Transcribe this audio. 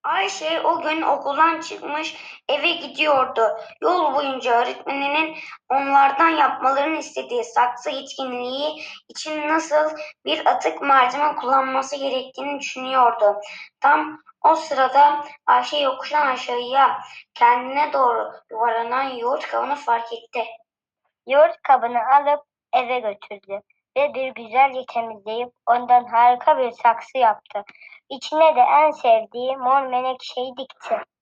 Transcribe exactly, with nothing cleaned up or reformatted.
Ayşe o gün okuldan çıkmış eve gidiyordu. Yol boyunca öğretmeninin onlardan yapmalarını istediği saksı etkinliği için nasıl bir atık malzeme kullanması gerektiğini düşünüyordu. Tam o sırada Ayşe yokuştan aşağıya kendine doğru yuvarlanan yoğurt kabını fark etti. Yoğurt kabını alıp eve götürdü ve bir güzelce temizleyip ondan harika bir saksı yaptı. İçine de en sevdiği mor menekşeyi dikti.